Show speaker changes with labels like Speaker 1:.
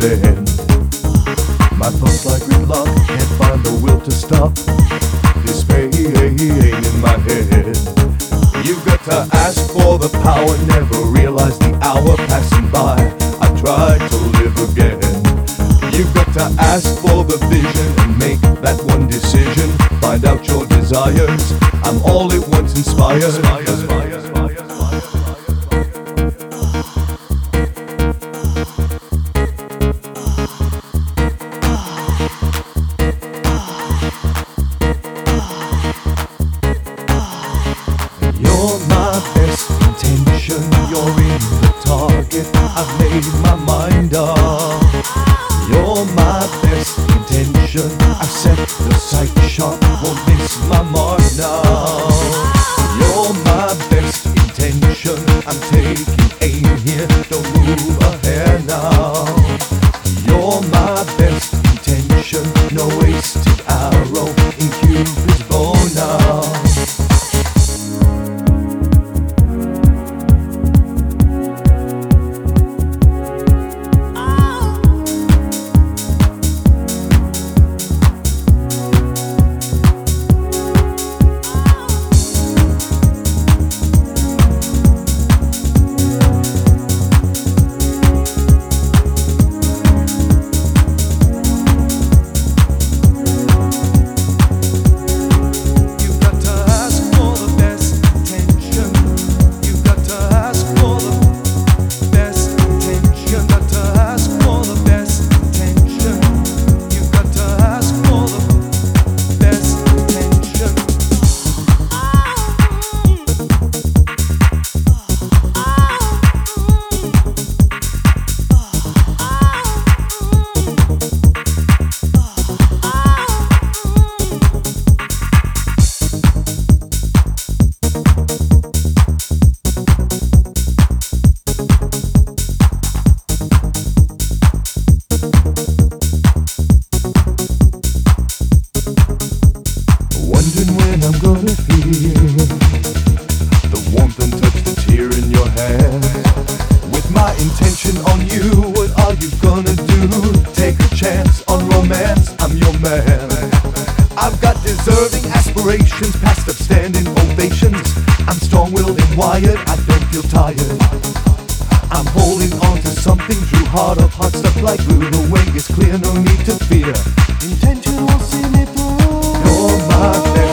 Speaker 1: end. My thoughts like gridlock, can't find the will to stop this pain in my head. You've got to ask for the power, never realize the hour passing by. I tried to live again. You've got to ask for the vision and make that one decision. Find out your desires, I'm all it once inspired. You're my best intention, you're in the target I've made my mind up. You're my best intention, I've set the sight sharp, won't miss my mark now. You're my best intention, I'm taking aim here, don't move a hair now. You're my best intention, no wasted arrow in Cupid's bow now. When I'm gonna feel the warmth and touch that's here in your hand. With my intention on you, what are you gonna do? Take a chance on romance, I'm your man. I've got deserving aspirations, past upstanding ovations. I'm strong-willed and wired, I don't feel tired. I'm holding on to something true, heart of hearts stuck like glue. The way is clear, no need to fear. Intention will see me through. You're my best